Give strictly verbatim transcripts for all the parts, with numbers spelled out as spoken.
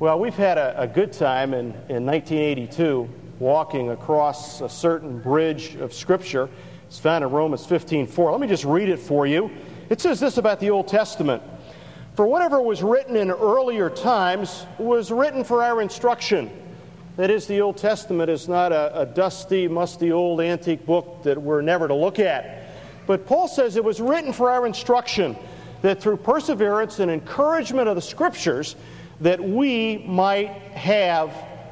Well, we've had a, a good time in, in nineteen eighty-two walking across a certain bridge of Scripture. It's found in Romans fifteen four. Let me just read it for you. It says this about the Old Testament. For whatever was written in earlier times was written for our instruction. That is, the Old Testament is not a, a dusty, musty, old antique book that we're never to look at. But Paul says it was written for our instruction, that through perseverance and encouragement of the Scriptures, that we might have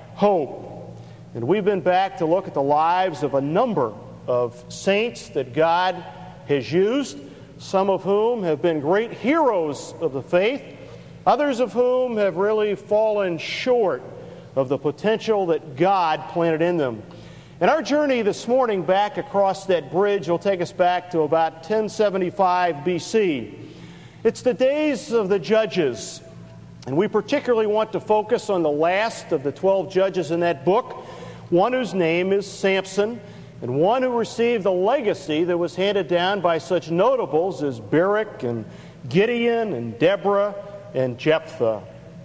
hope. And we've been back to look at the lives of a number of saints that God has used, some of whom have been great heroes of the faith, others of whom have really fallen short of the potential that God planted in them. And our journey this morning back across that bridge will take us back to about ten seventy-five B C. It's the days of the judges, and we particularly want to focus on the last of the twelve judges in that book, one whose name is Samson, and one who received the legacy that was handed down by such notables as Barak and Gideon and Deborah and Jephthah.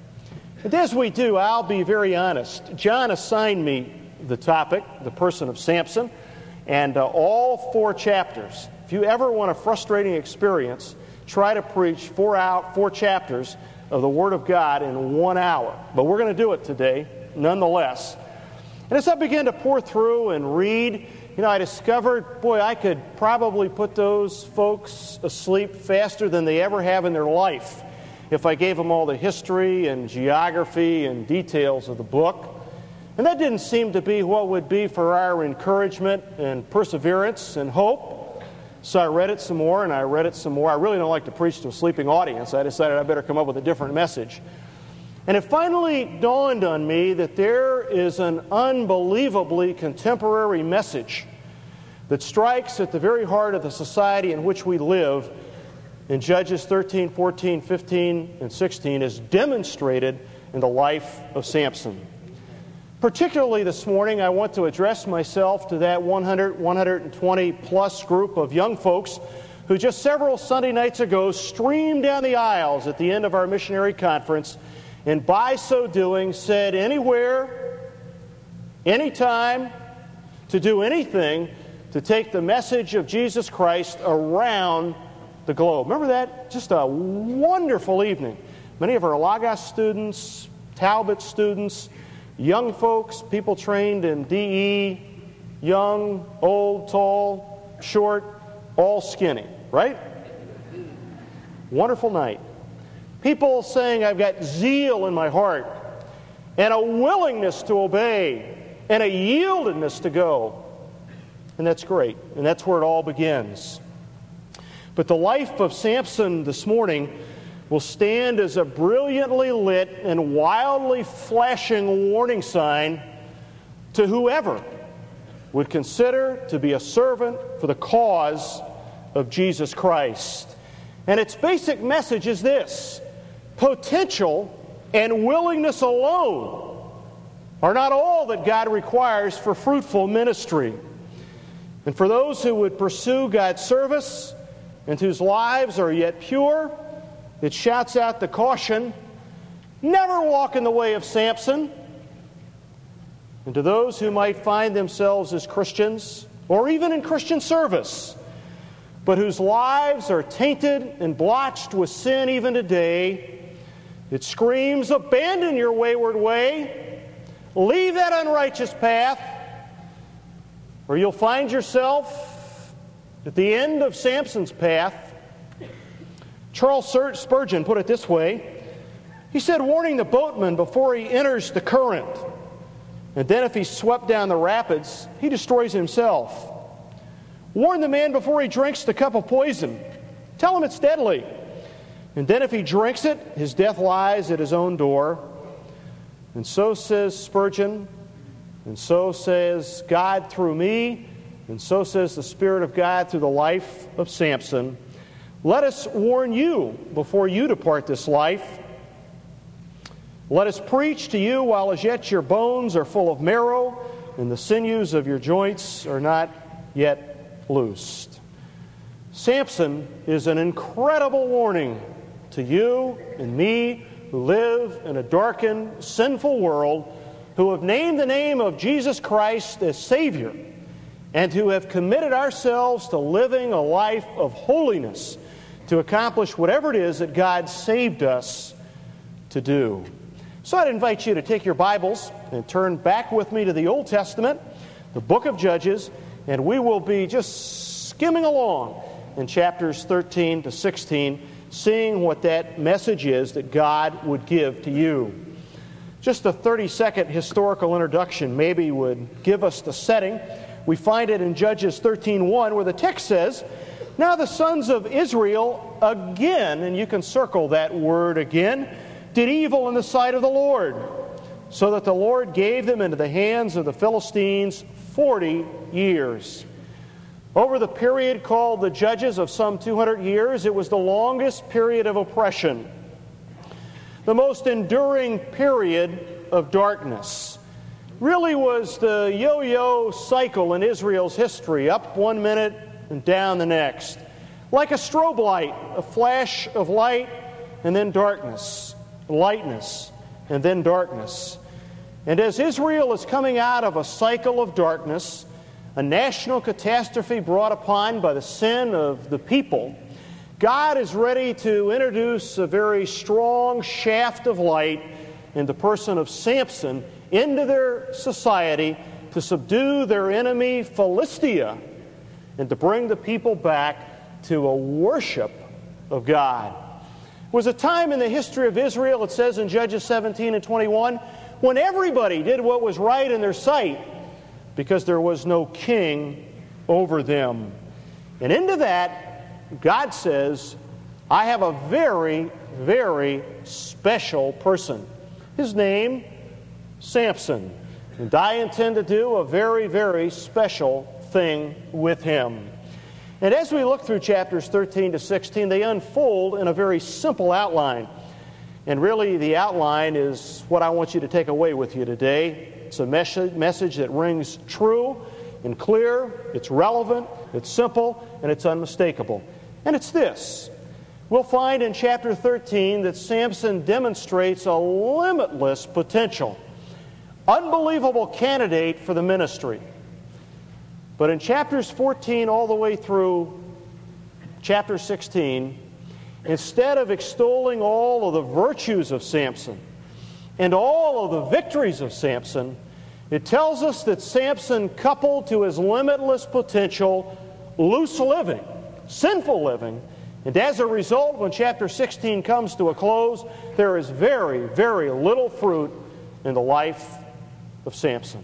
And as we do, I'll be very honest. John assigned me the topic, the person of Samson, and uh, all four chapters. If you ever want a frustrating experience, try to preach four out four chapters of the Word of God in one hour. But we're going to do it today, nonetheless. And as I began to pour through and read, you know, I discovered, boy, I could probably put those folks asleep faster than they ever have in their life if I gave them all the history and geography and details of the book. And that didn't seem to be what would be for our encouragement and perseverance and hope. So I read it some more, and I read it some more. I really don't like to preach to a sleeping audience. I decided I better come up with a different message. And it finally dawned on me that there is an unbelievably contemporary message that strikes at the very heart of the society in which we live in Judges thirteen, fourteen, fifteen, and sixteen, as demonstrated in the life of Samson. Particularly this morning, I want to address myself to that one hundred, one hundred twenty plus group of young folks who just several Sunday nights ago streamed down the aisles at the end of our missionary conference, and by so doing said anywhere, anytime, to do anything to take the message of Jesus Christ around the globe. Remember that? Just a wonderful evening. Many of our Lagos students, Talbot students, young folks, people trained in D E, young, old, tall, short, all skinny, right? Wonderful night. People saying, I've got zeal in my heart and a willingness to obey and a yieldedness to go. And that's great. And that's where it all begins. But the life of Samson this morning will stand as a brilliantly lit and wildly flashing warning sign to whoever would consider to be a servant for the cause of Jesus Christ. And its basic message is this: potential and willingness alone are not all that God requires for fruitful ministry. And for those who would pursue God's service and whose lives are yet pure, it shouts out the caution, never walk in the way of Samson. And to those who might find themselves as Christians, or even in Christian service, but whose lives are tainted and blotched with sin even today, it screams, abandon your wayward way, leave that unrighteous path, or you'll find yourself at the end of Samson's path. Charles Spurgeon put it this way. He said, warning the boatman before he enters the current, and then if he's swept down the rapids, he destroys himself. Warn the man before he drinks the cup of poison. Tell him it's deadly. And then if he drinks it, his death lies at his own door. And so says Spurgeon, and so says God through me, and so says the Spirit of God through the life of Samson. Let us warn you before you depart this life. Let us preach to you while as yet your bones are full of marrow, and the sinews of your joints are not yet loosed. Samson is an incredible warning to you and me who live in a darkened, sinful world, who have named the name of Jesus Christ as Savior, and who have committed ourselves to living a life of holiness to accomplish whatever it is that God saved us to do. So I'd invite you to take your Bibles and turn back with me to the Old Testament, the book of Judges, and we will be just skimming along in chapters thirteen to sixteen, seeing what that message is that God would give to you. Just a thirty-second historical introduction maybe would give us the setting. We find it in Judges thirteen one, where the text says, "Now the sons of Israel again," and you can circle that word again, "did evil in the sight of the Lord, so that the Lord gave them into the hands of the Philistines forty years." Over the period called the Judges of some two hundred years, it was the longest period of oppression, the most enduring period of darkness. Really was the yo-yo cycle in Israel's history, up one minute and down the next. Like a strobe light, a flash of light and then darkness, lightness and then darkness. And as Israel is coming out of a cycle of darkness, a national catastrophe brought upon by the sin of the people, God is ready to introduce a very strong shaft of light in the person of Samson into their society to subdue their enemy Philistia and to bring the people back to a worship of God. It was a time in the history of Israel, it says in Judges seventeen and twenty-one, when everybody did what was right in their sight because there was no king over them. And into that, God says, I have a very, very special person. His name, Samson. And I intend to do a very, very special thing with him. And as we look through chapters thirteen to sixteen, they unfold in a very simple outline. And really, the outline is what I want you to take away with you today. It's a mes- message that rings true and clear, it's relevant, it's simple, and it's unmistakable. And it's this. We'll find in chapter thirteen that Samson demonstrates a limitless potential. Unbelievable candidate for the ministry. But in chapters fourteen all the way through chapter sixteen, instead of extolling all of the virtues of Samson and all of the victories of Samson, it tells us that Samson, coupled to his limitless potential, loose living, sinful living, and as a result, when chapter sixteen comes to a close, there is very, very little fruit in the life of Samson.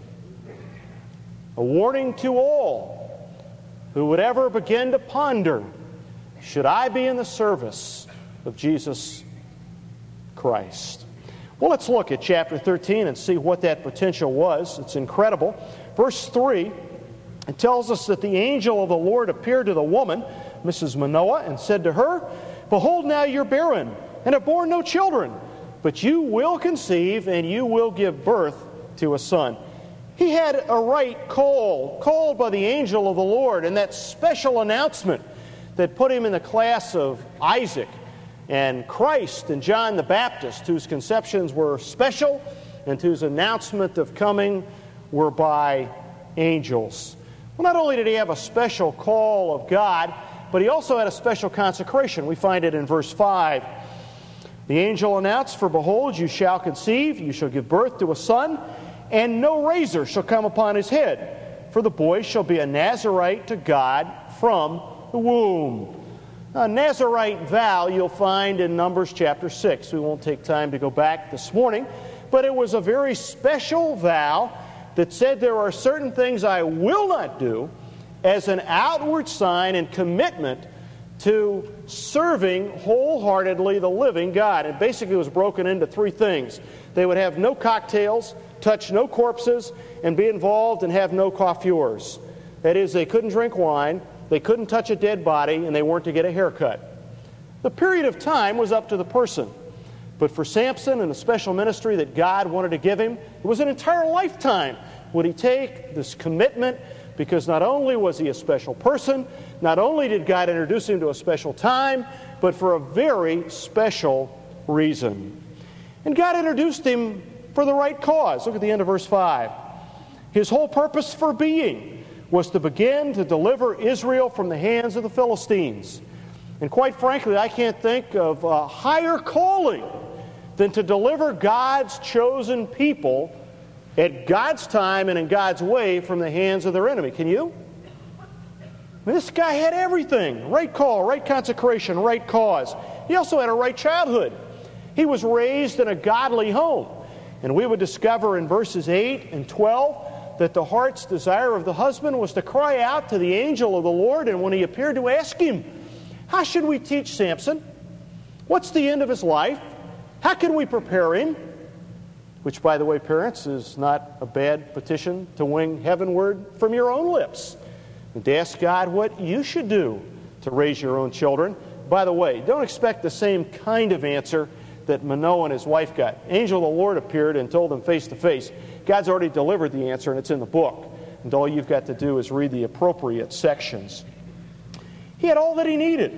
A warning to all who would ever begin to ponder, should I be in the service of Jesus Christ? Well, let's look at chapter thirteen and see what that potential was. It's incredible. Verse three, it tells us that the angel of the Lord appeared to the woman, Missus Manoah, and said to her, "Behold, now you're barren, and have borne no children, but you will conceive, and you will give birth to a son." He had a right call, called by the angel of the Lord, and that special announcement that put him in the class of Isaac and Christ and John the Baptist, whose conceptions were special and whose announcement of coming were by angels. Well, not only did he have a special call of God, but he also had a special consecration. We find it in verse five. The angel announced, "For behold, you shall conceive, you shall give birth to a son, and no razor shall come upon his head, for the boy shall be a Nazarite to God from the womb." A Nazarite vow you'll find in Numbers chapter six. We won't take time to go back this morning, but it was a very special vow that said there are certain things I will not do as an outward sign and commitment to serving wholeheartedly the living God. It basically was broken into three things. They would have no cocktails, touch no corpses, and be involved and have no coiffures. That is, they couldn't drink wine, they couldn't touch a dead body, and they weren't to get a haircut. The period of time was up to the person. But for Samson and the special ministry that God wanted to give him, it was an entire lifetime. Would he take this commitment? Because not only was he a special person, not only did God introduce him to a special time, but for a very special reason. And God introduced him for the right cause. Look at the end of verse five. His whole purpose for being was to begin to deliver Israel from the hands of the Philistines. And quite frankly, I can't think of a higher calling than to deliver God's chosen people at God's time and in God's way from the hands of their enemy. Can you? I mean, this guy had everything. Right call, right consecration, right cause. He also had a right childhood. He was raised in a godly home. And we would discover in verses eight and twelve that the heart's desire of the husband was to cry out to the angel of the Lord, and when he appeared to ask him, how should we teach Samson? What's the end of his life? How can we prepare him? Which, by the way, parents, is not a bad petition to wing heavenward from your own lips. And to ask God what you should do to raise your own children. By the way, don't expect the same kind of answer that Manoah and his wife got. Angel of the Lord appeared and told them face to face. God's already delivered the answer, and it's in the book. And all you've got to do is read the appropriate sections. He had all that he needed.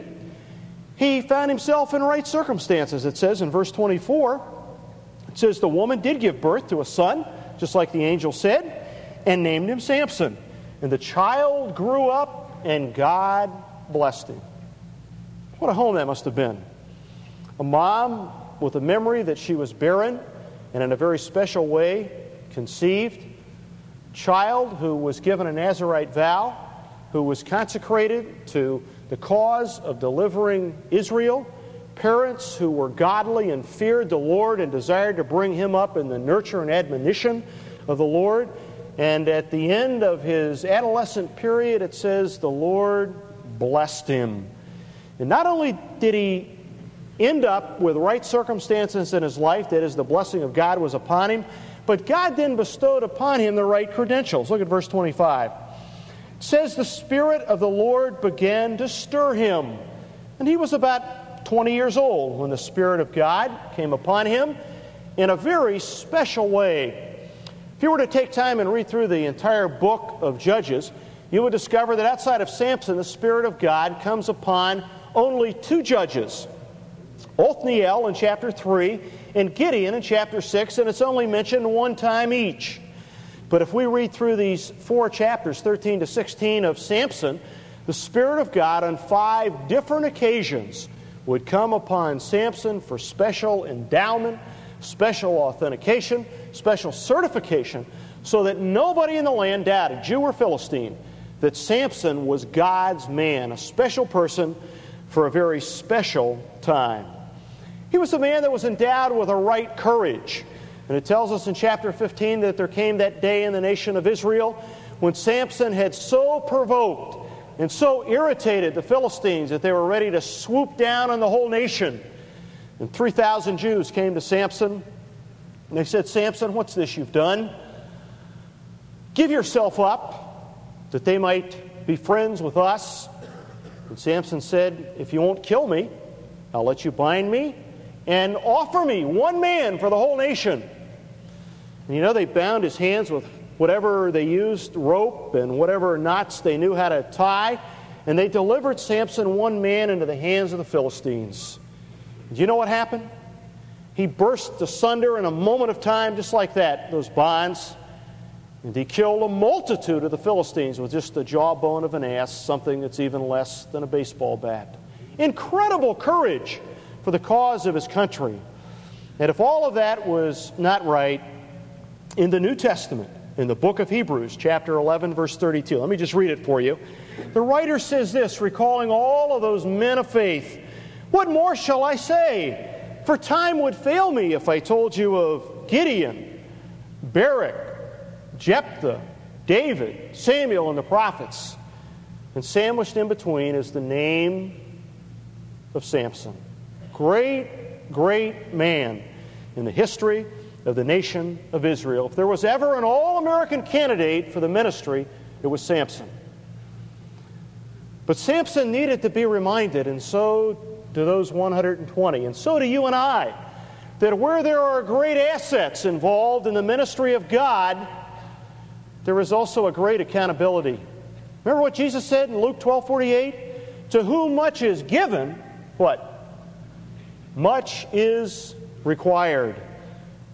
He found himself in right circumstances. It says in verse twenty-four, it says, the woman did give birth to a son, just like the angel said, and named him Samson. And the child grew up, and God blessed him. What a home that must have been. A mom with a memory that she was barren, and in a very special way conceived. Child who was given a Nazirite vow, who was consecrated to the cause of delivering Israel. Parents who were godly and feared the Lord and desired to bring him up in the nurture and admonition of the Lord. And at the end of his adolescent period, it says, the Lord blessed him. And not only did he end up with right circumstances in his life, that is, the blessing of God was upon him, but God then bestowed upon him the right credentials. Look at verse twenty-five. It says, the Spirit of the Lord began to stir him. And he was about twenty years old when the Spirit of God came upon him in a very special way. If you were to take time and read through the entire book of Judges, you would discover that outside of Samson, the Spirit of God comes upon only two judges. Othniel in chapter three and Gideon in chapter six, and it's only mentioned one time each. But if we read through these four chapters, thirteen to sixteen of Samson, the Spirit of God on five different occasions would come upon Samson for special endowment, special authentication, special certification, so that nobody in the land doubted, Jew or Philistine, that Samson was God's man, a special person for a very special time. He was a man that was endowed with a right courage. And it tells us in chapter fifteen that there came that day in the nation of Israel when Samson had so provoked and so irritated the Philistines that they were ready to swoop down on the whole nation. And three thousand Jews came to Samson, and they said, Samson, what's this you've done? Give yourself up, that they might be friends with us. And Samson said, if you won't kill me, I'll let you bind me and offer me one man for the whole nation. And you know, they bound his hands with whatever they used, rope and whatever knots they knew how to tie, and they delivered Samson, one man, into the hands of the Philistines. Do you know what happened? He burst asunder in a moment of time, just like that, those bonds. And he killed a multitude of the Philistines with just the jawbone of an ass, something that's even less than a baseball bat. Incredible courage for the cause of his country. And if all of that was not right, in the New Testament, in the book of Hebrews, chapter eleven, verse thirty-two, let me just read it for you. The writer says this, recalling all of those men of faith, what more shall I say? For time would fail me if I told you of Gideon, Barak, Jephthah, David, Samuel, and the prophets. And sandwiched in between is the name of Samson. Great, great man in the history of the nation of Israel. If there was ever an all-American candidate for the ministry, it was Samson. But Samson needed to be reminded, and so do those one hundred twenty, and so do you and I, that where there are great assets involved in the ministry of God, there is also a great accountability. Remember what Jesus said in Luke twelve forty-eight? To whom much is given, what? Much is required.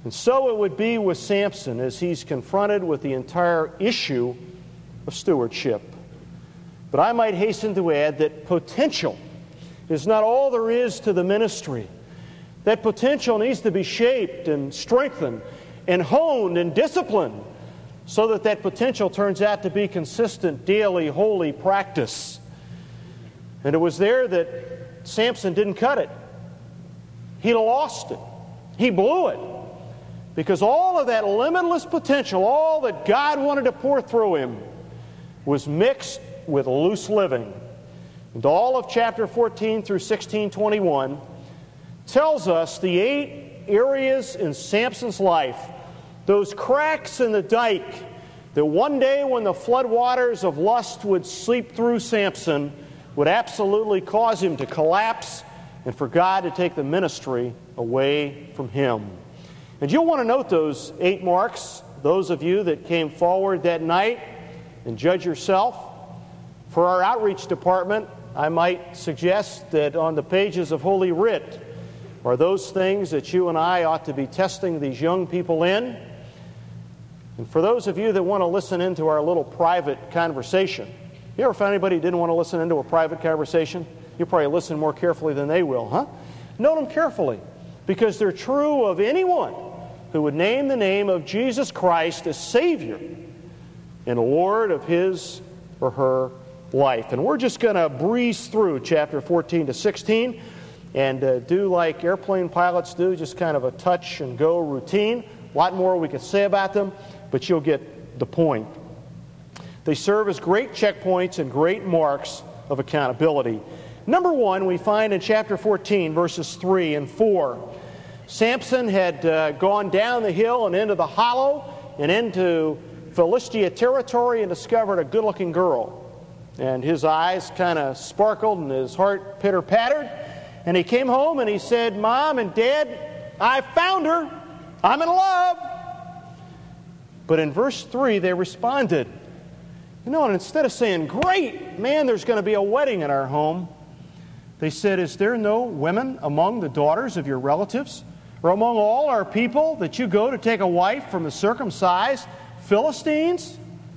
And so it would be with Samson as he's confronted with the entire issue of stewardship. But I might hasten to add that potential is not all there is to the ministry. That potential needs to be shaped and strengthened and honed and disciplined so that that potential turns out to be consistent, daily, holy practice. And it was there that Samson didn't cut it. He lost it. He blew it. Because all of that limitless potential, all that God wanted to pour through him, was mixed with loose living. And all of chapter fourteen through sixteen twenty-one tells us the eight areas in Samson's life, those cracks in the dike, that one day when the floodwaters of lust would sweep through Samson, would absolutely cause him to collapse and for God to take the ministry away from him. And you'll want to note those eight marks, those of you that came forward that night, and judge yourself. For our outreach department, I might suggest that on the pages of Holy Writ are those things that you and I ought to be testing these young people in. And for those of you that want to listen into our little private conversation, you ever found anybody who didn't want to listen into a private conversation? You probably listen more carefully than they will, huh? Note them carefully, because they're true of anyone who would name the name of Jesus Christ as Savior and Lord of his or her life. And we're just going to breeze through chapter fourteen to sixteen and uh, do like airplane pilots do, just kind of a touch and go routine. A lot more we could say about them, but you'll get the point. They serve as great checkpoints and great marks of accountability. Number one, we find in chapter fourteen, verses three and four. Samson had uh, gone down the hill and into the hollow and into Philistia territory and discovered a good-looking girl. And his eyes kind of sparkled and his heart pitter-pattered. And he came home and he said, "Mom and Dad, I found her. I'm in love." But in verse three, they responded. You know, and instead of saying, "Great, man, there's going to be a wedding in our home," they said, "Is there no women among the daughters of your relatives, or among all our people, that you go to take a wife from the circumcised Philistines?"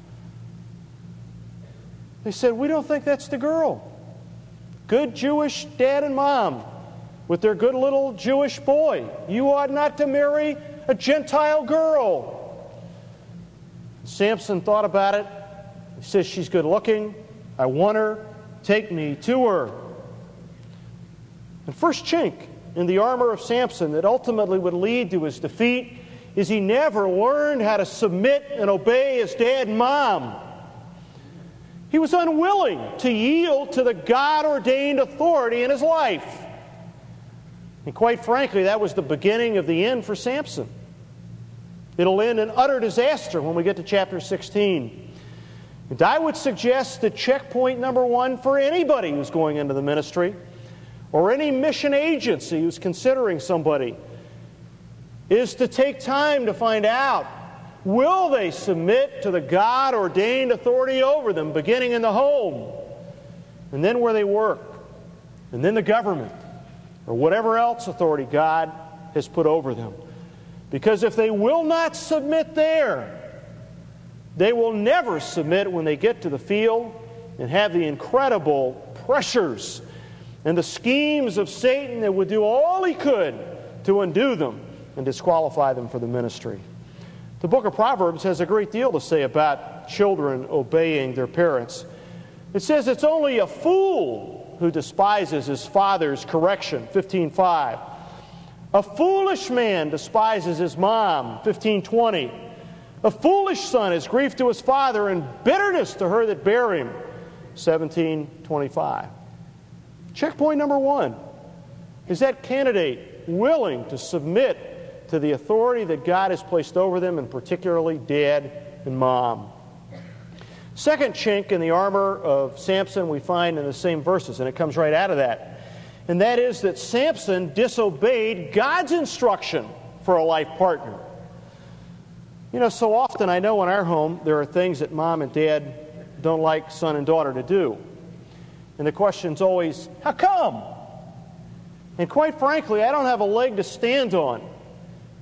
They said, "We don't think that's the girl." Good Jewish dad and mom with their good little Jewish boy. You ought not to marry a Gentile girl. Samson thought about it. He says, "She's good looking. I want her. Take me to her." The first chink in the armor of Samson that ultimately would lead to his defeat is he never learned how to submit and obey his dad and mom. He was unwilling to yield to the God-ordained authority in his life. And quite frankly, that was the beginning of the end for Samson. It'll end in utter disaster when we get to chapter sixteen. And I would suggest that checkpoint number one for anybody who's going into the ministry or any mission agency who's considering somebody is to take time to find out, will they submit to the God-ordained authority over them, beginning in the home, and then where they work, and then the government, or whatever else authority God has put over them. Because if they will not submit there, they will never submit when they get to the field and have the incredible pressures and the schemes of Satan that would do all he could to undo them and disqualify them for the ministry. The book of Proverbs has a great deal to say about children obeying their parents. It says it's only a fool who despises his father's correction, fifteen five. A foolish man despises his mom, fifteen twenty. A foolish son is grief to his father and bitterness to her that bare him, seventeen twenty-five. Checkpoint number one. Is that candidate willing to submit to the authority that God has placed over them, and particularly dad and mom? Second chink in the armor of Samson we find in the same verses, and it comes right out of that. And that is that Samson disobeyed God's instruction for a life partner. You know, so often I know in our home there are things that mom and dad don't like son and daughter to do. And the question's always, how come? And quite frankly, I don't have a leg to stand on.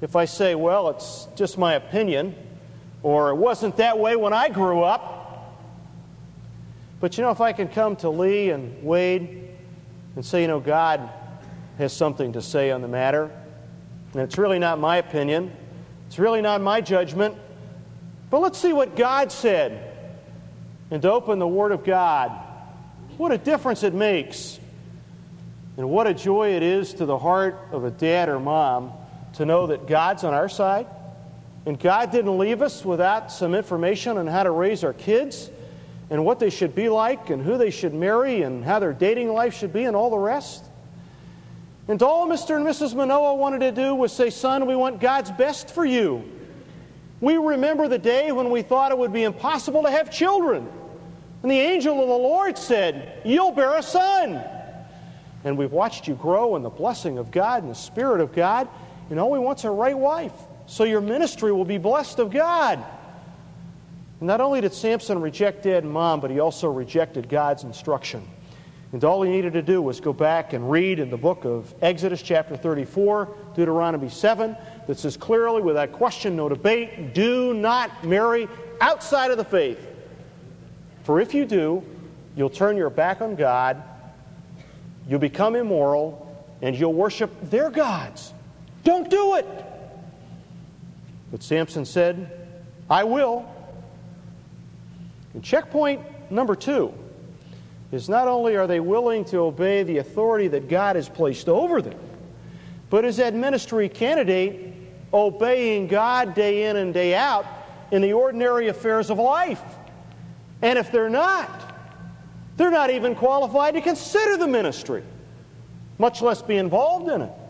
if I say, well, it's just my opinion, or it wasn't that way when I grew up. But you know, if I can come to Lee and Wade and say, you know, God has something to say on the matter, and it's really not my opinion, it's really not my judgment, but let's see what God said, and to open the Word of God, what a difference it makes. And what a joy it is to the heart of a dad or mom to know that God's on our side, and God didn't leave us without some information on how to raise our kids, and what they should be like, and who they should marry, and how their dating life should be, and all the rest. And all Mister and Missus Manoah wanted to do was say, son, we want God's best for you. We remember the day when we thought it would be impossible to have children. And the angel of the Lord said, you'll bear a son. And we've watched you grow in the blessing of God and the Spirit of God. And all we want's a right wife. So your ministry will be blessed of God. And not only did Samson reject dad and mom, but he also rejected God's instruction. And all he needed to do was go back and read in the book of Exodus chapter thirty-four, Deuteronomy seven, that says clearly, without question, no debate, do not marry outside of the faith. For if you do, you'll turn your back on God, you'll become immoral, and you'll worship their gods. Don't do it! But Samson said, I will. And checkpoint number two is not only are they willing to obey the authority that God has placed over them, but as that ministry candidate, obeying God day in and day out in the ordinary affairs of life. And if they're not, they're not even qualified to consider the ministry, much less be involved in it.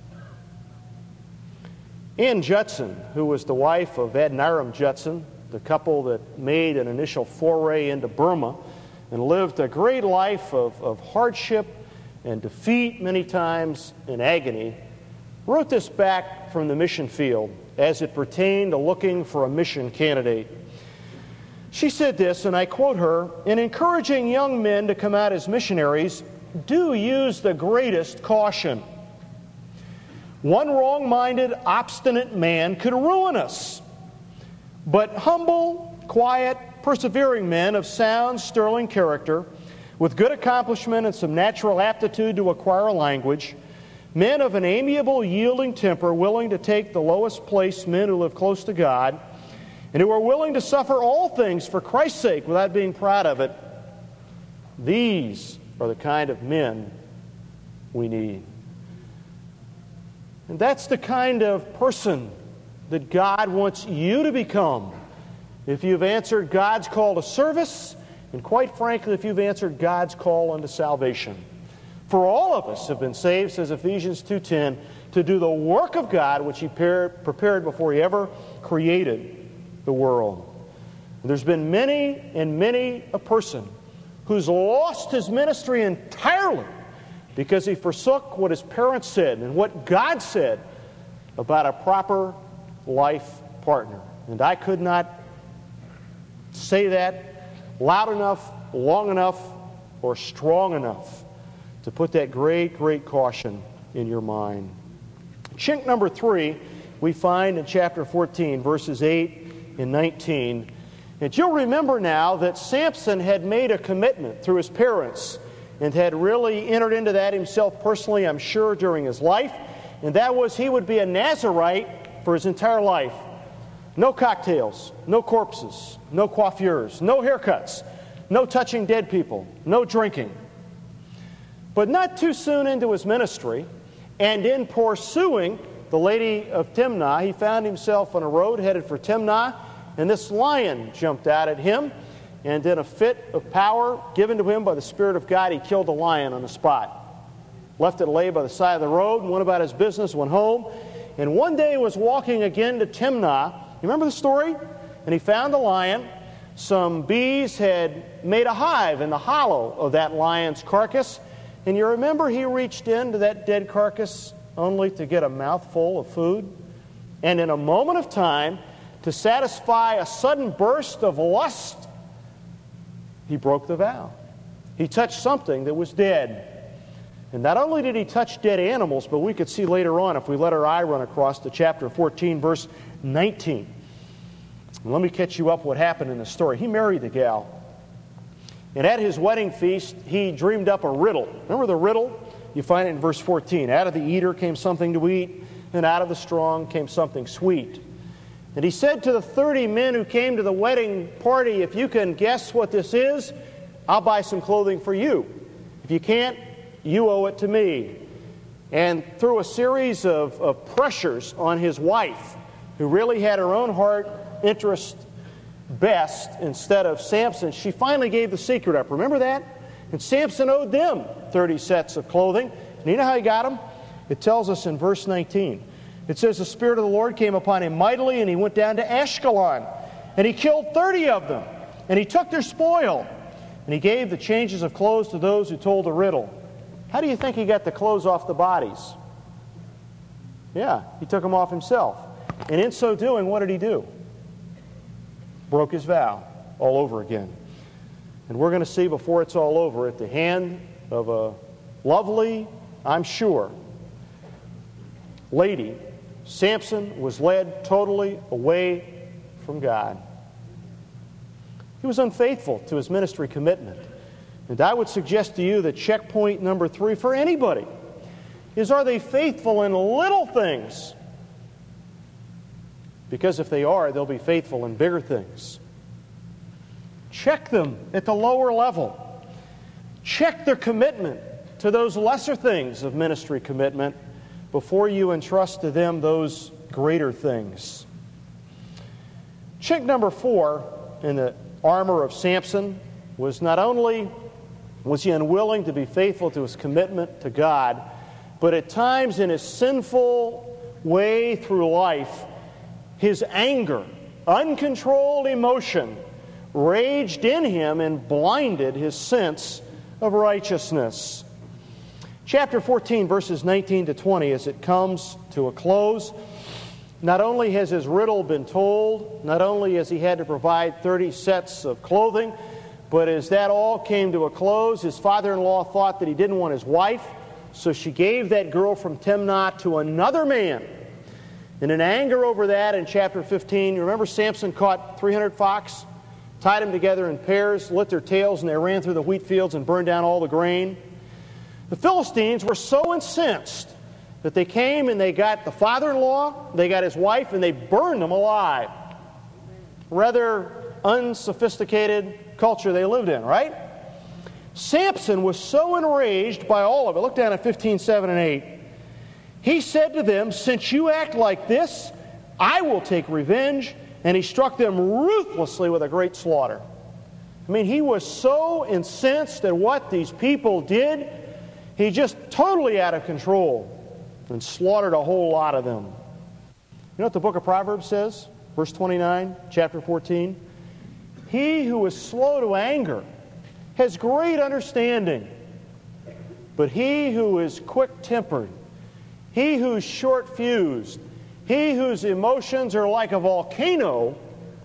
Ann Judson, who was the wife of Adoniram Judson, the couple that made an initial foray into Burma and lived a great life of, of hardship and defeat many times and agony, wrote this back from the mission field as it pertained to looking for a mission candidate. She said this, and I quote her, in encouraging young men to come out as missionaries, do use the greatest caution. One wrong-minded, obstinate man could ruin us. But humble, quiet, persevering men of sound, sterling character, with good accomplishment and some natural aptitude to acquire a language, men of an amiable, yielding temper, willing to take the lowest place, men who live close to God, and who are willing to suffer all things for Christ's sake without being proud of it, these are the kind of men we need. And that's the kind of person that God wants you to become if you've answered God's call to service, and quite frankly, if you've answered God's call unto salvation. For all of us have been saved, says Ephesians two ten, to do the work of God which He prepared before He ever created the world. And there's been many and many a person who's lost his ministry entirely because he forsook what his parents said and what God said about a proper life partner. And I could not say that loud enough, long enough, or strong enough to put that great, great caution in your mind. Chink number three we find in chapter fourteen, verses eight and nineteen. And you'll remember now that Samson had made a commitment through his parents and had really entered into that himself personally, I'm sure, during his life. And that was he would be a Nazarite for his entire life. No cocktails, no corpses, no coiffures, no haircuts, no touching dead people, no drinking. But not too soon into his ministry, and in pursuing the lady of Timnah, he found himself on a road headed for Timnah, and this lion jumped out at him, and in a fit of power given to him by the Spirit of God, he killed the lion on the spot. Left it lay by the side of the road, and went about his business, went home, and one day he was walking again to Timnah. You remember the story? And he found the lion. Some bees had made a hive in the hollow of that lion's carcass. And you remember he reached into that dead carcass only to get a mouthful of food? And in a moment of time, to satisfy a sudden burst of lust, he broke the vow. He touched something that was dead. And not only did he touch dead animals, but we could see later on, if we let our eye run across to chapter fourteen, verse nineteen. And let me catch you up what happened in the story. He married the gal. And at his wedding feast, he dreamed up a riddle. Remember the riddle? You find it in verse fourteen. Out of the eater came something to eat, and out of the strong came something sweet. And he said to the thirty men who came to the wedding party, if you can guess what this is, I'll buy some clothing for you. If you can't, you owe it to me. And through a series of, of pressures on his wife, who really had her own heart interest best instead of Samson, she finally gave the secret up. Remember that? And Samson owed them thirty sets of clothing. And you know how he got them? It tells us in verse nineteen. It says, the Spirit of the Lord came upon him mightily, and he went down to Ashkelon. And he killed thirty of them. And he took their spoil. And he gave the changes of clothes to those who told the riddle. How do you think he got the clothes off the bodies? Yeah, he took them off himself. And in so doing, what did he do? Broke his vow all over again. And we're going to see before it's all over, at the hand of a lovely, I'm sure, lady, Samson was led totally away from God. He was unfaithful to his ministry commitment. And I would suggest to you that checkpoint number three for anybody is, are they faithful in little things? Because if they are, they'll be faithful in bigger things. Check them at the lower level. Check their commitment to those lesser things of ministry commitment before you entrust to them those greater things. Check number four in the armor of Samson was not only was he unwilling to be faithful to his commitment to God, but at times in his sinful way through life, his anger, uncontrolled emotion, raged in him and blinded his sense of righteousness. Chapter fourteen, verses nineteen to twenty, as it comes to a close, not only has his riddle been told, not only has he had to provide thirty sets of clothing, but as that all came to a close, his father-in-law thought that he didn't want his wife, so she gave that girl from Timnah to another man. And in anger over that, in chapter fifteen, you remember Samson caught three hundred fox, tied them together in pairs, lit their tails, and they ran through the wheat fields and burned down all the grain. The Philistines were so incensed that they came and they got the father-in-law, they got his wife, and they burned them alive. Rather unsophisticated culture they lived in, right? Samson was so enraged by all of it. Look down at fifteen, seven, and eight. He said to them, since you act like this, I will take revenge. And he struck them ruthlessly with a great slaughter. I mean, he was so incensed at what these people did, he just totally out of control and slaughtered a whole lot of them. You know what the book of Proverbs says? Verse twenty-nine, chapter fourteen. He who is slow to anger has great understanding, but he who is quick-tempered, he who's short-fused, he whose emotions are like a volcano,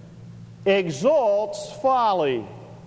exalts folly.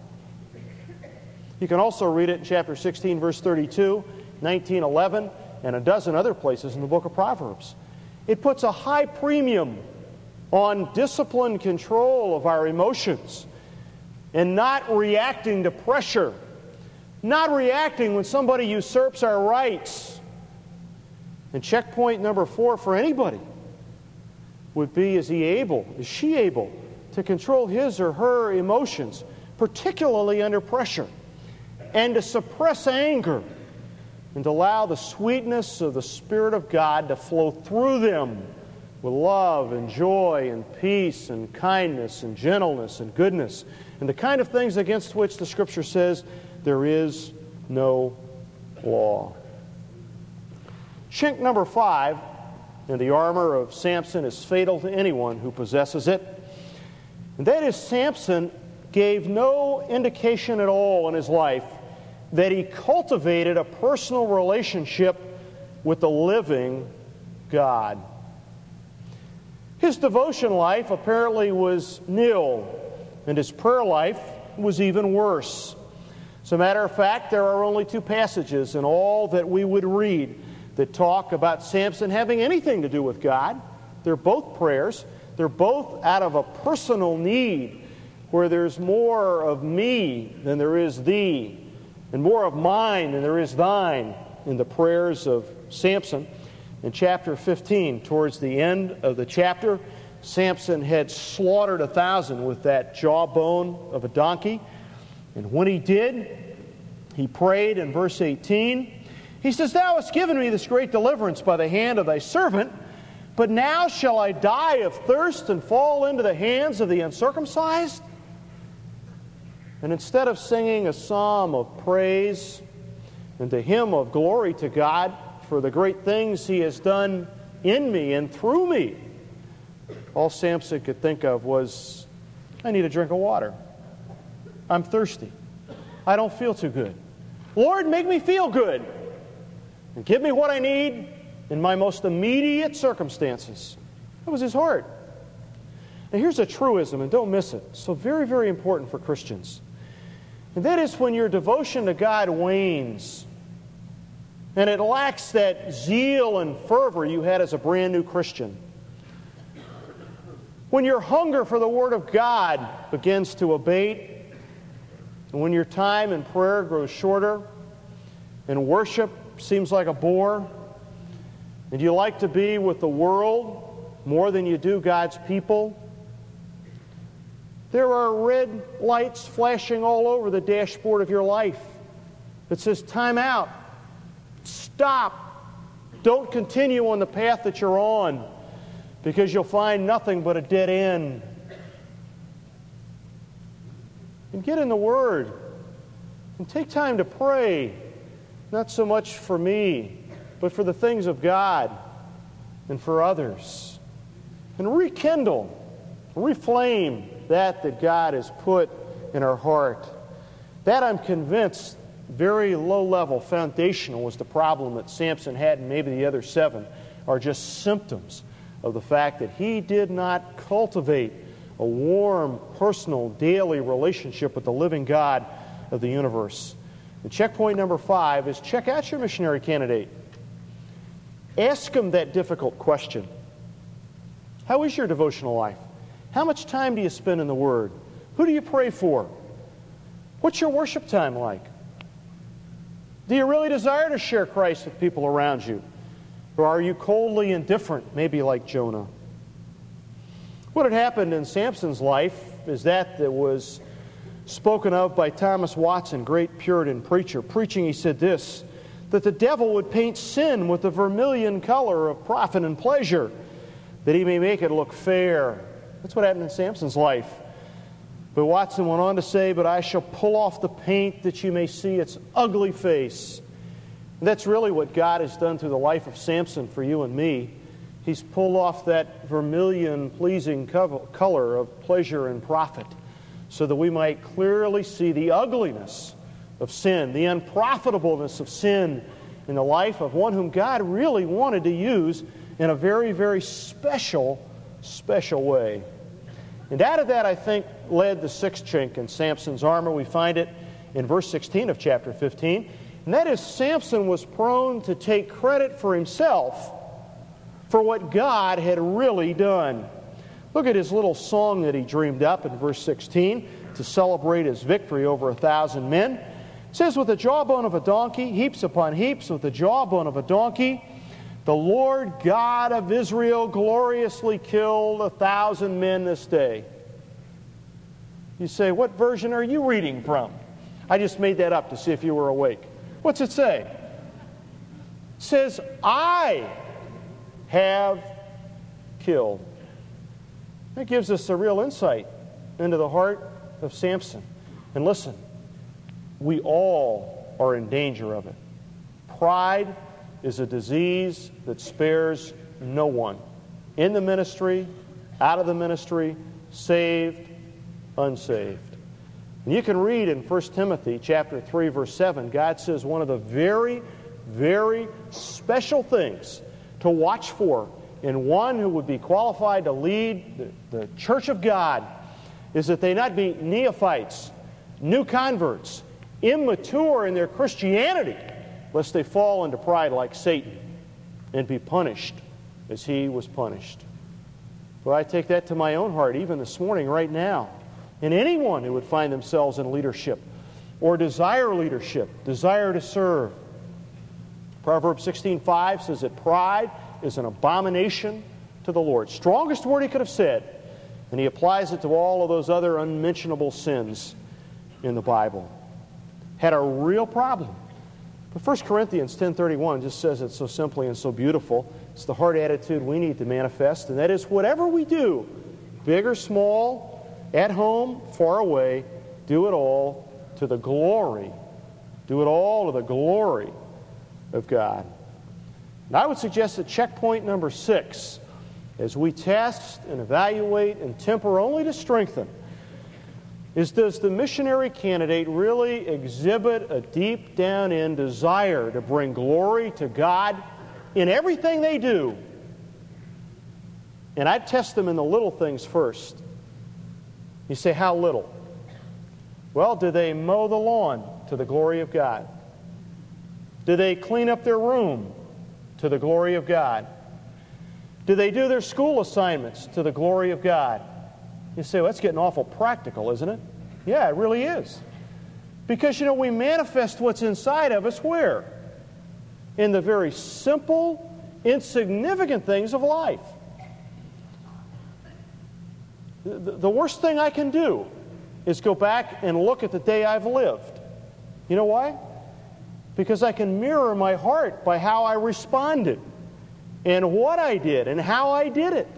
You can also read it in chapter sixteen, verse thirty-two, nineteen, eleven, and a dozen other places in the book of Proverbs. It puts a high premium on disciplined control of our emotions and not reacting to pressure, not reacting when somebody usurps our rights. And checkpoint number four for anybody would be, is he able, is she able to control his or her emotions, particularly under pressure, and to suppress anger and to allow the sweetness of the Spirit of God to flow through them with love and joy and peace and kindness and gentleness and goodness, and the kind of things against which the Scripture says there is no law. Chink number five in the armor of Samson is fatal to anyone who possesses it. And that is, Samson gave no indication at all in his life that he cultivated a personal relationship with the living God. His devotion life apparently was nil, and his prayer life was even worse. As a matter of fact, there are only two passages in all that we would read that talk about Samson having anything to do with God. They're both prayers. They're both out of a personal need where there's more of me than there is thee, and more of mine than there is thine in the prayers of Samson. In chapter fifteen, towards the end of the chapter, Samson had slaughtered a thousand with that jawbone of a donkey. And when he did, he prayed in verse eighteen. He says, Thou hast given me this great deliverance by the hand of thy servant, but now shall I die of thirst and fall into the hands of the uncircumcised? And instead of singing a psalm of praise and a hymn of glory to God for the great things He has done in me and through me, all Samson could think of was, I need a drink of water. I'm thirsty. I don't feel too good. Lord, make me feel good. And give me what I need in my most immediate circumstances. That was his heart. Now here's a truism, and don't miss it. So very, very important for Christians. And that is when your devotion to God wanes and it lacks that zeal and fervor you had as a brand new Christian. When your hunger for the Word of God begins to abate, and when your time in prayer grows shorter, and worship seems like a bore, and you like to be with the world more than you do God's people, there are red lights flashing all over the dashboard of your life that says, time out, stop, don't continue on the path that you're on, because you'll find nothing but a dead end. And get in the Word and take time to pray, not so much for me, but for the things of God and for others. And rekindle, reflame that that God has put in our heart. That, I'm convinced, very low-level, foundational was the problem that Samson had, and maybe the other seven are just symptoms of the fact that he did not cultivate a warm, personal, daily relationship with the living God of the universe. And checkpoint number five is check out your missionary candidate. Ask him that difficult question. How is your devotional life? How much time do you spend in the Word? Who do you pray for? What's your worship time like? Do you really desire to share Christ with people around you? Or are you coldly indifferent, maybe like Jonah? What had happened in Samson's life is that that was spoken of by Thomas Watson, great Puritan preacher. Preaching, he said this, that the devil would paint sin with the vermilion color of profit and pleasure, that he may make it look fair. That's what happened in Samson's life. But Watson went on to say, but I shall pull off the paint that you may see its ugly face. And that's really what God has done through the life of Samson for you and me. He's pulled off that vermilion, pleasing color of pleasure and profit so that we might clearly see the ugliness of sin, the unprofitableness of sin in the life of one whom God really wanted to use in a very, very special, special way. And out of that, I think, led the sixth chink in Samson's armor. We find it in verse sixteen of chapter fifteen. And that is, Samson was prone to take credit for himself for what God had really done. Look at his little song that he dreamed up in verse sixteen to celebrate his victory over a thousand men. It says, with the jawbone of a donkey, heaps upon heaps, with the jawbone of a donkey, the Lord God of Israel gloriously killed a thousand men this day. You say, what version are you reading from? I just made that up to see if you were awake. What's it say? It says, I have killed. That gives us a real insight into the heart of Samson. And listen, we all are in danger of it. Pride is a disease that spares no one. In the ministry, out of the ministry, saved, unsaved. And you can read in First Timothy chapter three, verse seven, God says one of the very, very special things to watch for in one who would be qualified to lead the, the church of God is that they not be neophytes, new converts, immature in their Christianity, lest they fall into pride like Satan and be punished as he was punished. But I take that to my own heart even this morning, right now. And anyone who would find themselves in leadership or desire leadership, desire to serve. Proverbs sixteen five says that pride is an abomination to the Lord. Strongest word he could have said. And he applies it to all of those other unmentionable sins in the Bible. Had a real problem. But First Corinthians ten thirty-one just says it so simply and so beautiful. It's the heart attitude we need to manifest, and that is whatever we do, big or small, at home, far away, do it all to the glory. Do it all to the glory of God. And I would suggest that checkpoint number six, as we test and evaluate and temper only to strengthen, is does the missionary candidate really exhibit a deep down in desire to bring glory to God in everything they do? And I'd test them in the little things first. You say, how little? Well, do they mow the lawn to the glory of God? Do they clean up their room to the glory of God? Do they do their school assignments to the glory of God? You say, well, that's getting awful practical, isn't it? Yeah, it really is. Because, you know, we manifest what's inside of us where? In the very simple, insignificant things of life. The, the worst thing I can do is go back and look at the day I've lived. You know why? Because I can mirror my heart by how I responded and what I did and how I did it.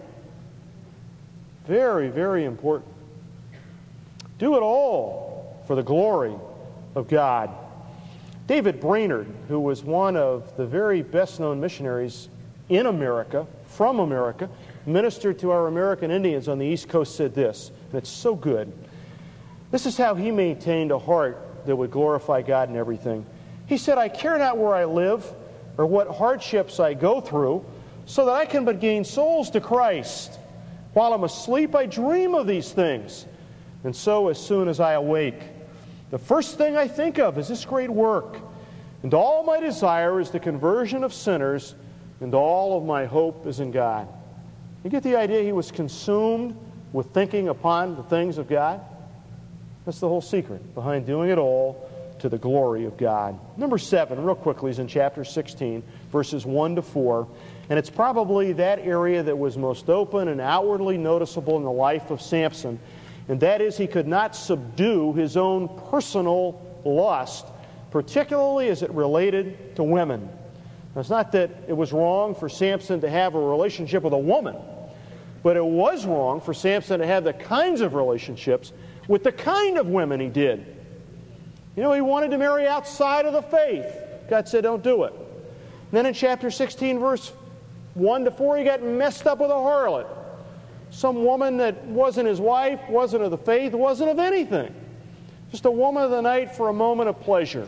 Very, very important. Do it all for the glory of God. David Brainerd, who was one of the very best-known missionaries in America, from America, ministered to our American Indians on the East Coast, said this, and it's so good. This is how he maintained a heart that would glorify God in everything. He said, I care not where I live or what hardships I go through, so that I can but gain souls to Christ. While I'm asleep, I dream of these things. And so as soon as I awake, the first thing I think of is this great work. And all my desire is the conversion of sinners, and all of my hope is in God. You get the idea? He was consumed with thinking upon the things of God. That's the whole secret behind doing it all to the glory of God. Number seven, real quickly, is in chapter sixteen, verses one to four. And it's probably that area that was most open and outwardly noticeable in the life of Samson. And that is, he could not subdue his own personal lust, particularly as it related to women. Now, it's not that it was wrong for Samson to have a relationship with a woman, but it was wrong for Samson to have the kinds of relationships with the kind of women he did. You know, he wanted to marry outside of the faith. God said, don't do it. And then in chapter sixteen, verse one to four, he got messed up with a harlot. Some woman that wasn't his wife, wasn't of the faith, wasn't of anything. Just a woman of the night for a moment of pleasure.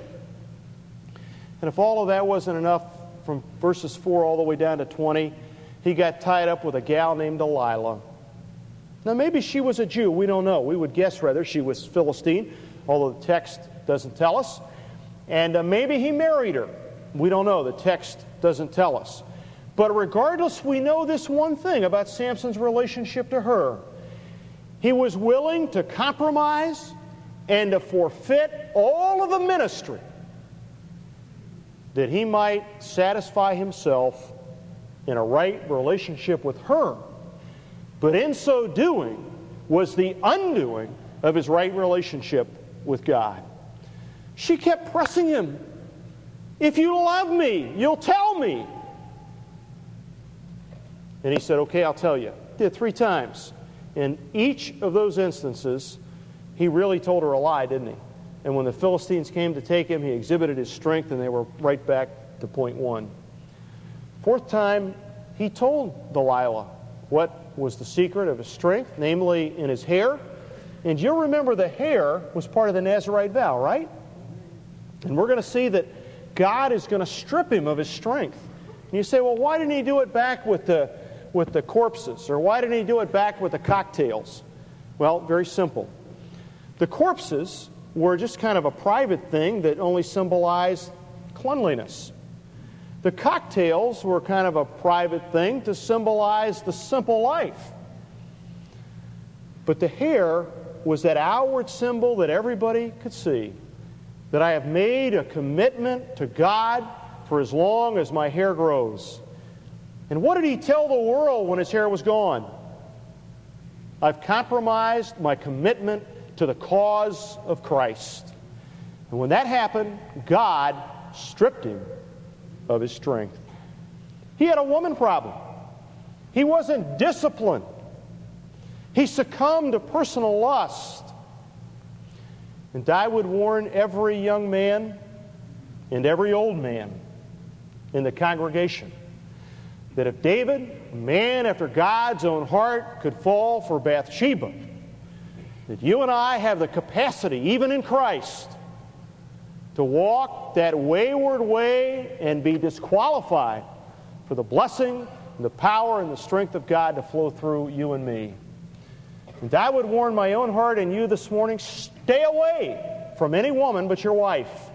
And if all of that wasn't enough, from verses four all the way down to twenty, he got tied up with a gal named Delilah. Now maybe she was a Jew, we don't know. We would guess rather she was Philistine, although the text doesn't tell us. And uh, maybe he married her. We don't know, the text doesn't tell us. But regardless, we know this one thing about Samson's relationship to her. He was willing to compromise and to forfeit all of the ministry that he might satisfy himself in a right relationship with her. But in so doing was the undoing of his right relationship with God. She kept pressing him. If you love me, you'll tell me. And he said, okay, I'll tell you. Did three times. In each of those instances, he really told her a lie, didn't he? And when the Philistines came to take him, he exhibited his strength, and they were right back to point one. Fourth time, he told Delilah what was the secret of his strength, namely in his hair. And you'll remember the hair was part of the Nazirite vow, right? And we're going to see that God is going to strip him of his strength. And you say, well, why didn't he do it back with the with the corpses? Or why didn't he do it back with the cocktails? Well, very simple. The corpses were just kind of a private thing that only symbolized cleanliness. The cocktails were kind of a private thing to symbolize the simple life. But the hair was that outward symbol that everybody could see, that I have made a commitment to God for as long as my hair grows. And what did he tell the world when his hair was gone? I've compromised my commitment to the cause of Christ. And when that happened, God stripped him of his strength. He had a woman problem. He wasn't disciplined. He succumbed to personal lust. And I would warn every young man and every old man in the congregation that if David, a man after God's own heart, could fall for Bathsheba, that you and I have the capacity, even in Christ, to walk that wayward way and be disqualified for the blessing and the power and the strength of God to flow through you and me. And I would warn my own heart and you this morning, stay away from any woman but your wife.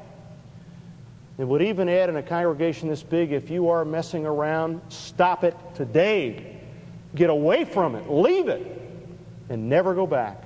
It would even add in a congregation this big, if you are messing around, stop it today. Get away from it. Leave it. And never go back.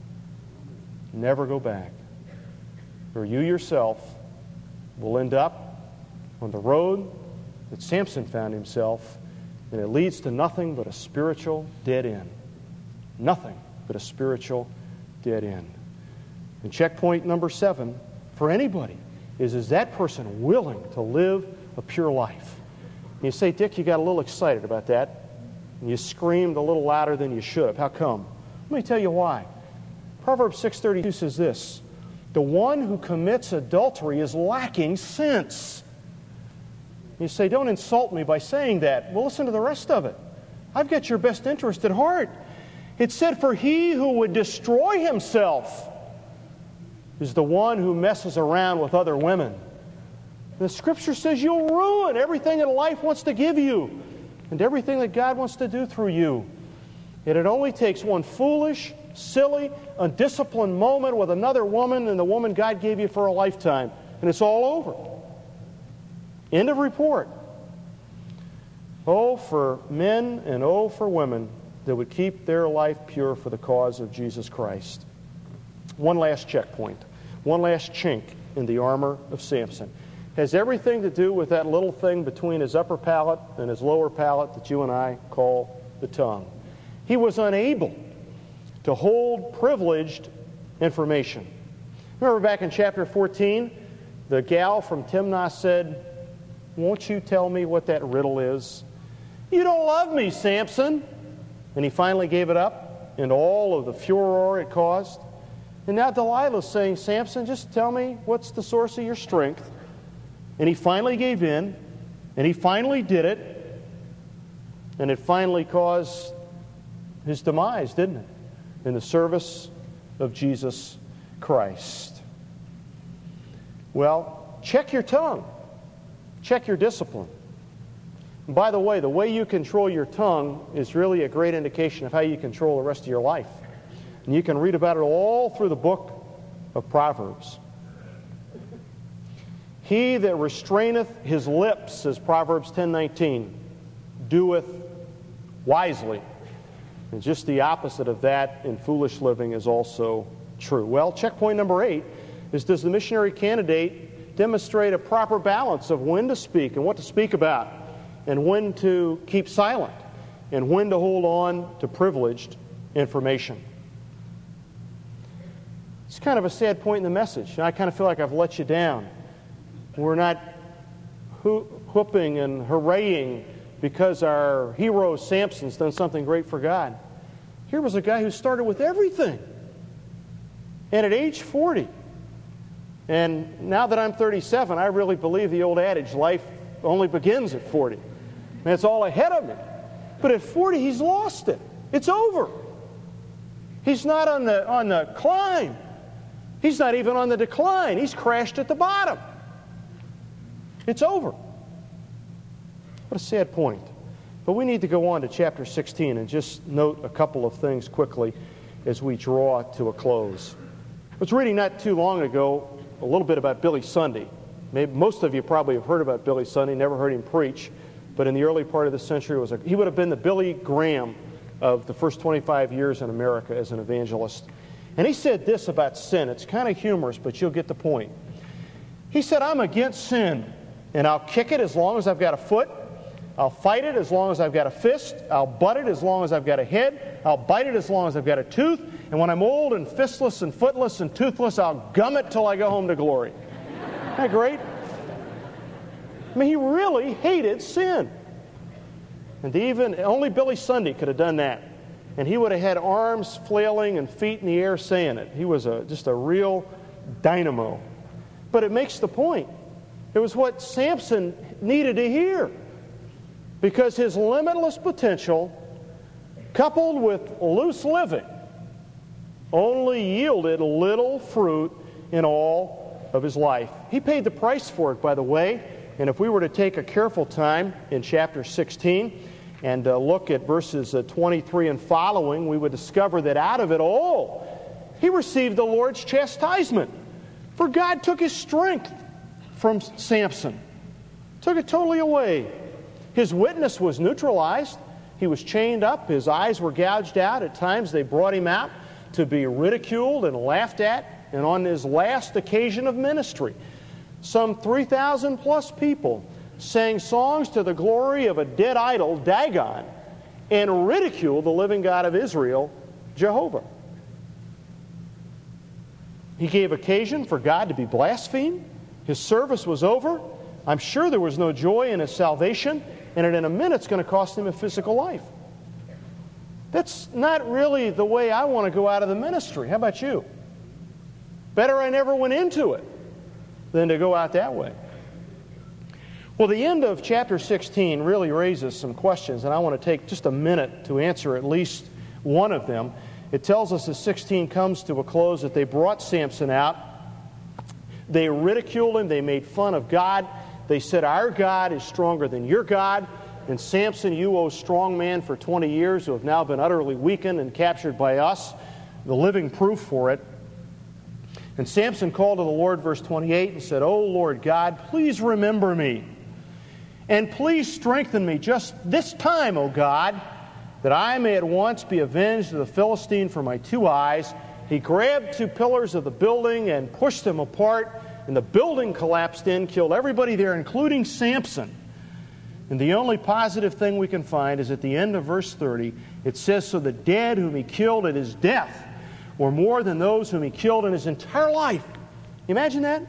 Never go back. Or you yourself will end up on the road that Samson found himself, and it leads to nothing but a spiritual dead end. Nothing but a spiritual dead end. And checkpoint number seven for anybody is, is that person willing to live a pure life? And you say, Dick, you got a little excited about that. And you screamed a little louder than you should have. How come? Let me tell you why. Proverbs six thirty-two says this: the one who commits adultery is lacking sense. You say, don't insult me by saying that. Well, listen to the rest of it. I've got your best interest at heart. It said, for he who would destroy himself is the one who messes around with other women. The Scripture says you'll ruin everything that life wants to give you and everything that God wants to do through you. And it only takes one foolish, silly, undisciplined moment with another woman and the woman God gave you for a lifetime, and it's all over. End of report. Oh, for men and oh, for women that would keep their life pure for the cause of Jesus Christ. One last checkpoint. One last chink in the armor of Samson. Has everything to do with that little thing between his upper palate and his lower palate that you and I call the tongue. He was unable to hold privileged information. Remember back in chapter fourteen, the gal from Timnah said, won't you tell me what that riddle is? You don't love me, Samson. And he finally gave it up, and all of the furor it caused. And now Delilah's saying, Samson, just tell me what's the source of your strength. And he finally gave in, and he finally did it, and it finally caused his demise, didn't it? In the service of Jesus Christ. Well, check your tongue. Check your discipline. And by the way, the way you control your tongue is really a great indication of how you control the rest of your life. And you can read about it all through the book of Proverbs. He that restraineth his lips, says Proverbs ten nineteen, doeth wisely. And just the opposite of that in foolish living is also true. Well, checkpoint number eight is, does the missionary candidate demonstrate a proper balance of when to speak and what to speak about, and when to keep silent, and when to hold on to privileged information? It's kind of a sad point in the message. I kind of feel like I've let you down. We're not ho- whooping and hooraying because our hero Samson's done something great for God. Here was a guy who started with everything. And at age forty, and now that I'm thirty-seven, I really believe the old adage, life only begins at forty. And it's all ahead of me. But at forty, he's lost it. It's over. He's not on the, on the climb. He's not even on the decline. He's crashed at the bottom. It's over. What a sad point. But we need to go on to chapter sixteen and just note a couple of things quickly as we draw to a close. was reading not too long ago a little bit about Billy Sunday. Maybe most of you probably have heard about Billy Sunday, never heard him preach, but in the early part of the century, was a, he would have been the Billy Graham of the first twenty-five years in America as an evangelist. And he said this about sin. It's kind of humorous, but you'll get the point. He said, I'm against sin, and I'll kick it as long as I've got a foot. I'll fight it as long as I've got a fist. I'll butt it as long as I've got a head. I'll bite it as long as I've got a tooth. And when I'm old and fistless and footless and toothless, I'll gum it till I go home to glory. Isn't that great? I mean, he really hated sin. And even only Billy Sunday could have done that. And he would have had arms flailing and feet in the air saying it. He was a, just a real dynamo. But it makes the point. It was what Samson needed to hear. Because his limitless potential, coupled with loose living, only yielded little fruit in all of his life. He paid the price for it, by the way. And if we were to take a careful time in chapter sixteen and uh, look at verses uh, twenty-three and following, we would discover that out of it all, he received the Lord's chastisement. For God took his strength from Samson, took it totally away. His witness was neutralized. He was chained up. His eyes were gouged out. At times they brought him out to be ridiculed and laughed at. And on his last occasion of ministry, some three thousand plus people sang songs to the glory of a dead idol, Dagon, and ridiculed the living God of Israel, Jehovah. He gave occasion for God to be blasphemed. His service was over. I'm sure there was no joy in his salvation, and in a minute it's going to cost him a physical life. That's not really the way I want to go out of the ministry. How about you? Better I never went into it than to go out that way. Well, the end of chapter sixteen really raises some questions, and I want to take just a minute to answer at least one of them. It tells us as sixteen comes to a close that they brought Samson out. They ridiculed him. They made fun of God. They said, our God is stronger than your God. And Samson, you, O strong man, for twenty years, who have now been utterly weakened and captured by us, the living proof for it. And Samson called to the Lord, verse twenty-eight, and said, O Lord God, please remember me. And please strengthen me just this time, O God, that I may at once be avenged of the Philistine for my two eyes. He grabbed two pillars of the building and pushed them apart, and the building collapsed in, killed everybody there, including Samson. And the only positive thing we can find is at the end of verse thirty, it says, so the dead whom he killed at his death were more than those whom he killed in his entire life. Imagine that?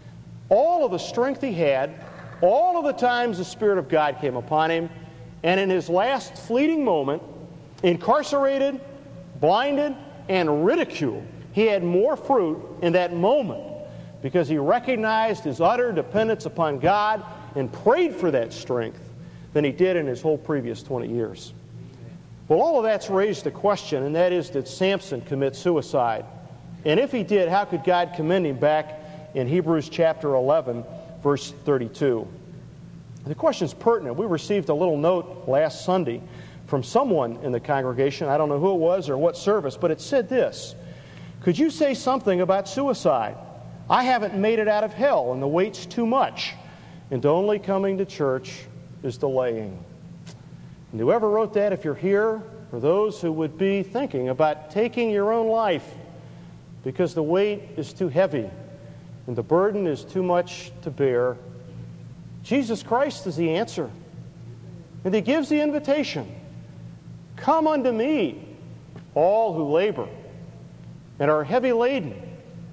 All of the strength he had, all of the times the Spirit of God came upon him, and in his last fleeting moment, incarcerated, blinded, and ridiculed, he had more fruit in that moment because he recognized his utter dependence upon God and prayed for that strength than he did in his whole previous twenty years. Well, all of that's raised a question, and that is, did Samson commit suicide? And if he did, how could God commend him back in Hebrews chapter eleven, verse thirty-two? The question is pertinent. We received a little note last Sunday from someone in the congregation. I don't know who it was or what service, but it said this: could you say something about suicide? I haven't made it out of hell, and the weight's too much, and only coming to church is delaying. And whoever wrote that, if you're here, for those who would be thinking about taking your own life because the weight is too heavy and the burden is too much to bear, Jesus Christ is the answer. And he gives the invitation. Come unto me, all who labor and are heavy laden,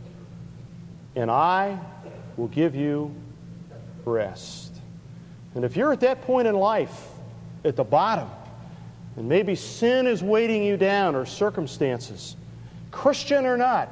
and I will give you rest. And if you're at that point in life, at the bottom, and maybe sin is weighting you down or circumstances, Christian or not,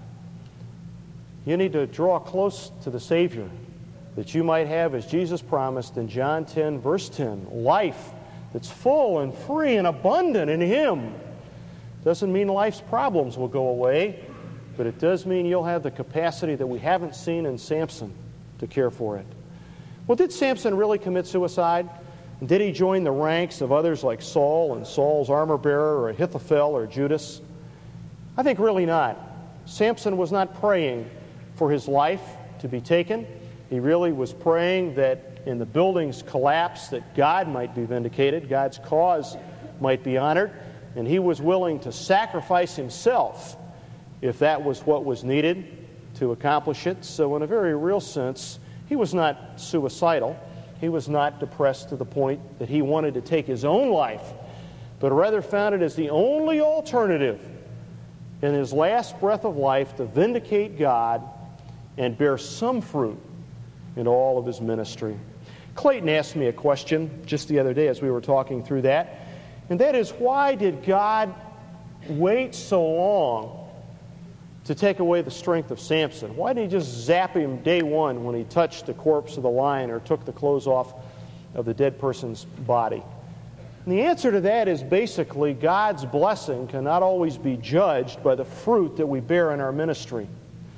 you need to draw close to the Savior that you might have, as Jesus promised in John ten, verse ten, life that's full and free and abundant in Him. Doesn't mean life's problems will go away, but it does mean you'll have the capacity that we haven't seen in Samson to care for it. Well, did Samson really commit suicide? Did he join the ranks of others like Saul and Saul's armor bearer or Ahithophel or Judas? I think really not. Samson was not praying for his life to be taken. He really was praying that in the building's collapse that God might be vindicated, God's cause might be honored, and he was willing to sacrifice himself if that was what was needed to accomplish it. So in a very real sense, he was not suicidal. He was not depressed to the point that he wanted to take his own life, but rather found it as the only alternative in his last breath of life to vindicate God and bear some fruit in all of his ministry. Clayton asked me a question just the other day as we were talking through that, and that is, why did God wait so long to take away the strength of Samson? Why didn't he just zap him day one when he touched the corpse of the lion or took the clothes off of the dead person's body? And the answer to that is basically God's blessing cannot always be judged by the fruit that we bear in our ministry.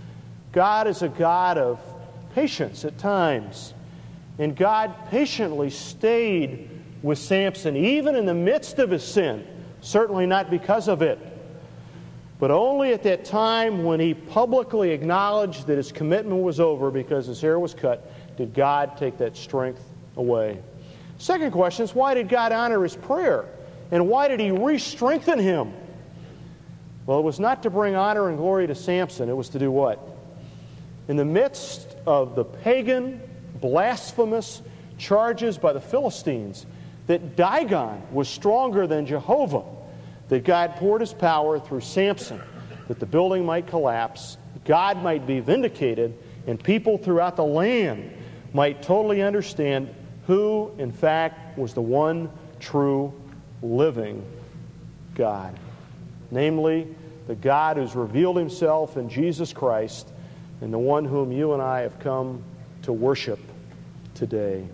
God is a God of patience at times. And God patiently stayed with Samson, even in the midst of his sin, certainly not because of it, but only at that time when he publicly acknowledged that his commitment was over because his hair was cut, did God take that strength away. Second question is, why did God honor his prayer? And why did he re-strengthen him? Well, it was not to bring honor and glory to Samson. It was to do what? In the midst of the pagan, blasphemous charges by the Philistines that Dagon was stronger than Jehovah, that God poured his power through Samson, that the building might collapse, God might be vindicated, and people throughout the land might totally understand who, in fact, was the one true living God. Namely, the God who's revealed himself in Jesus Christ and the one whom you and I have come to worship today.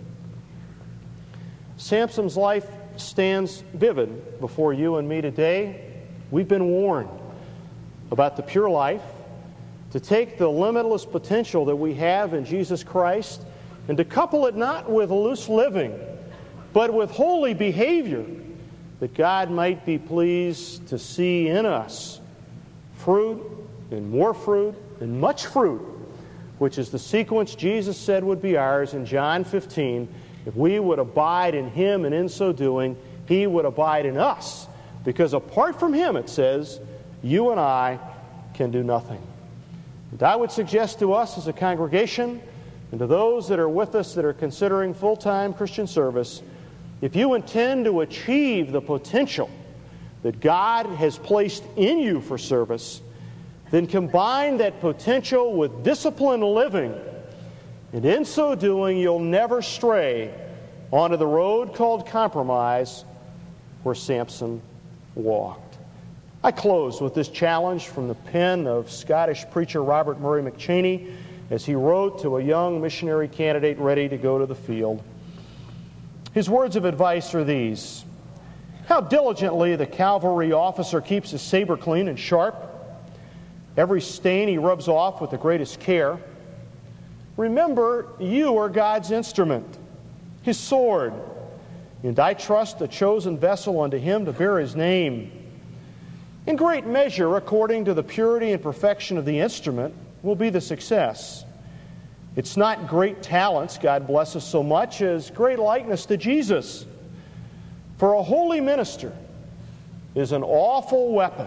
Samson's life stands vivid before you and me today. We've been warned about the pure life, to take the limitless potential that we have in Jesus Christ and to couple it not with loose living, but with holy behavior, that God might be pleased to see in us fruit and more fruit and much fruit, which is the sequence Jesus said would be ours in John fifteen. If we would abide in him, and in so doing, he would abide in us. Because apart from him, it says, you and I can do nothing. And I would suggest to us as a congregation, and to those that are with us that are considering full-time Christian service, if you intend to achieve the potential that God has placed in you for service, then combine that potential with disciplined living, and in so doing, you'll never stray onto the road called compromise where Samson walked. I close with this challenge from the pen of Scottish preacher Robert Murray McChaney as he wrote to a young missionary candidate ready to go to the field. His words of advice are these: how diligently the cavalry officer keeps his saber clean and sharp. Every stain he rubs off with the greatest care. Remember, you are God's instrument, his sword, and I trust a chosen vessel unto him to bear his name. In great measure, according to the purity and perfection of the instrument, will be the success. It's not great talents, God bless us, so much as great likeness to Jesus. For a holy minister is an awful weapon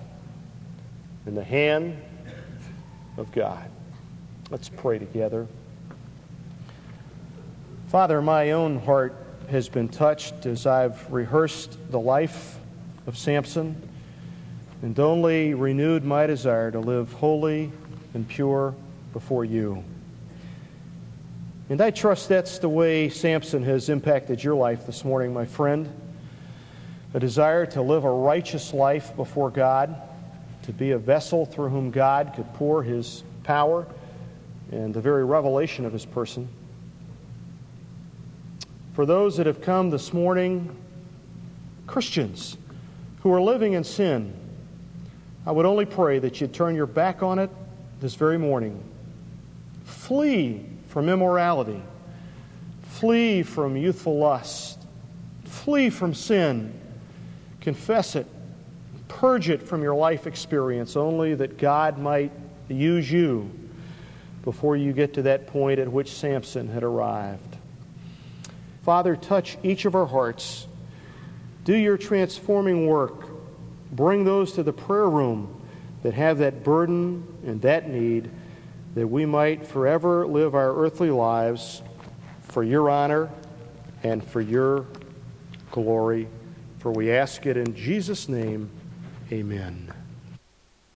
in the hand of God. Let's pray together. Father, my own heart has been touched as I've rehearsed the life of Samson, and only renewed my desire to live holy and pure before you. And I trust that's the way Samson has impacted your life this morning, my friend. A desire to live a righteous life before God, to be a vessel through whom God could pour his power and the very revelation of his person. For those that have come this morning, Christians who are living in sin, I would only pray that you'd turn your back on it this very morning. Flee from immorality. Flee from youthful lust. Flee from sin. Confess it. Purge it from your life experience, only that God might use you before you get to that point at which Samson had arrived. Father, touch each of our hearts. Do your transforming work. Bring those to the prayer room that have that burden and that need, that we might forever live our earthly lives for your honor and for your glory. For we ask it in Jesus' name, amen.